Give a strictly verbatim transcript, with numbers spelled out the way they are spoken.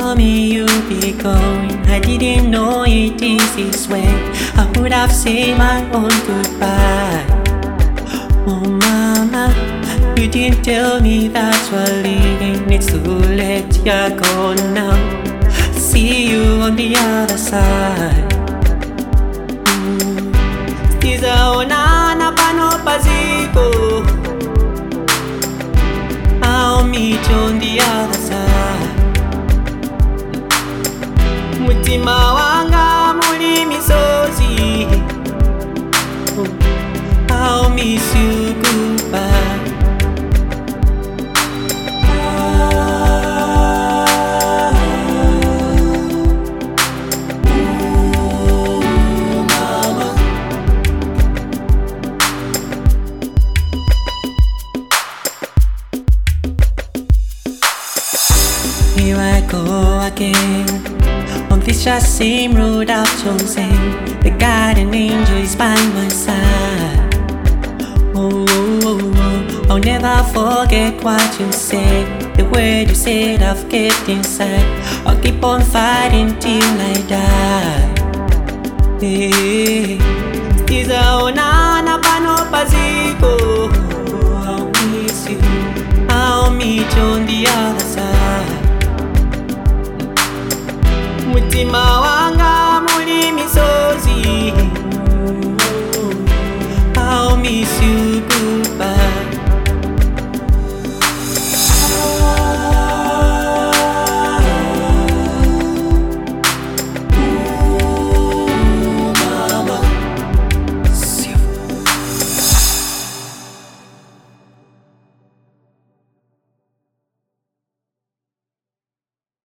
told me you'd be going, I didn't know it is this way. I would have said my own goodbye. Oh mama, you didn't tell me that's what leaving. It's too late, you're gone now. See you on the other side. Tizaonana pano paziko. I'll meet you on the other side. Mutima wanga muli misozi. I'll miss you goodbye. Here I go again, on this just same road I've chosen. The guardian angel is by my side. Oh, oh, oh, I'll never forget what you said. The word you said I've kept inside. I'll keep on fighting till I die. Hey, tizaonana